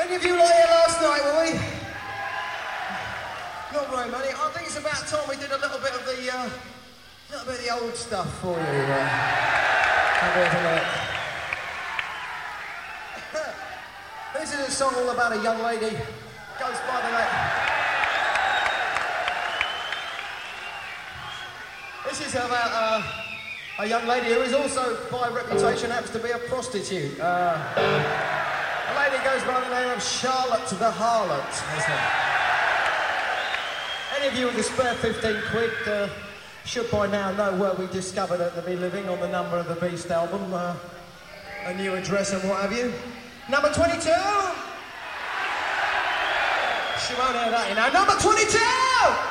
Any of you like here last night, were we? Not very many. I think it's about time we did a little bit of the old stuff for you. Have a look. This is a song all about a young lady. Goes by the name. This is about a young lady who is also, by reputation, happens to be a prostitute. A lady goes by the name of Charlotte the Harlot. Any of you with a spare 15 quid should by now know where we discovered her to be living on the Number of the Beast album. A new address and what have you. Number 22! She won't hear that, you know. Number 22!